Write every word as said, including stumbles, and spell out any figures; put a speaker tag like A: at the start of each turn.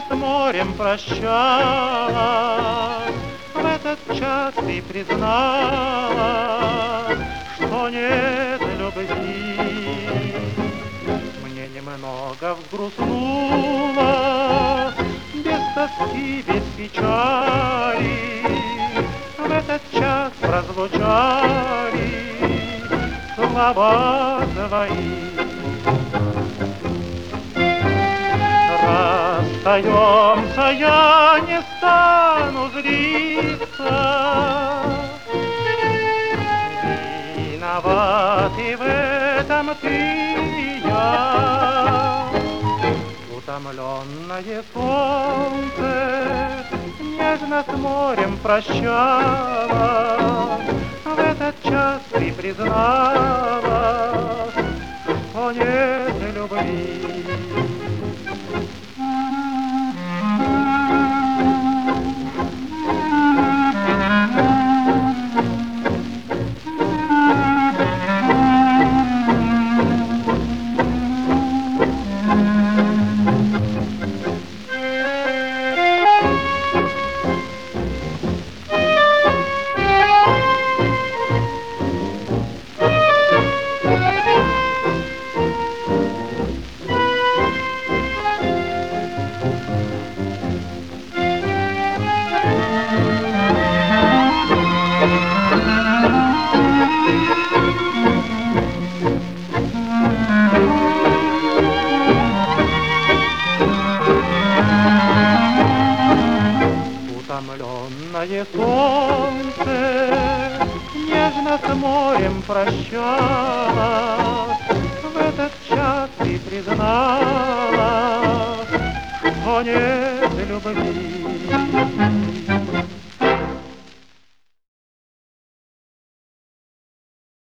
A: с морем прощалась, в этот час ты призналась, что нет любви. Мне немного взгрустнуло, без тоски, без печали, в этот час прозвучали слова твои. Расстаемся, я не стану злиться, виноваты в этом ты и я. Утомленное солнце нежно с морем прощалось, в этот час ты призналась, что нет любви. Утомленное солнце нежно с морем прощалось, в этот час ты призналась, что нет